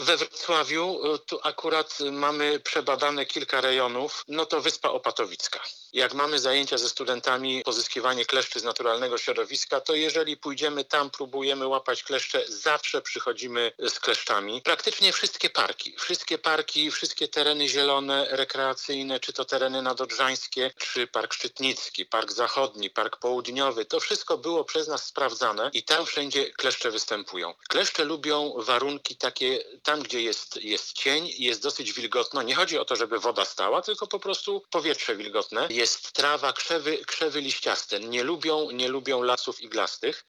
We Wrocławiu tu akurat mamy przebadane kilka rejonów, no to Wyspa Opatowicka. Jak mamy zajęcia ze studentami, pozyskiwanie kleszczy z naturalnego środowiska, to jeżeli pójdziemy tam, próbujemy łapać kleszcze, zawsze przychodzimy z kleszczami. Praktycznie wszystkie parki, wszystkie tereny zielone, rekreacyjne, czy to tereny nadodrzańskie, czy Park Szczytnicki, Park Zachodni, Park Południowy, to wszystko było przez nas sprawdzane i tam wszędzie kleszcze występują. Kleszcze lubią warunki takie, tam gdzie jest cień, jest dosyć wilgotno. Nie chodzi o to, żeby woda stała, tylko po prostu powietrze wilgotne. Jest trawa, krzewy liściaste. Nie lubią lasów iglastych.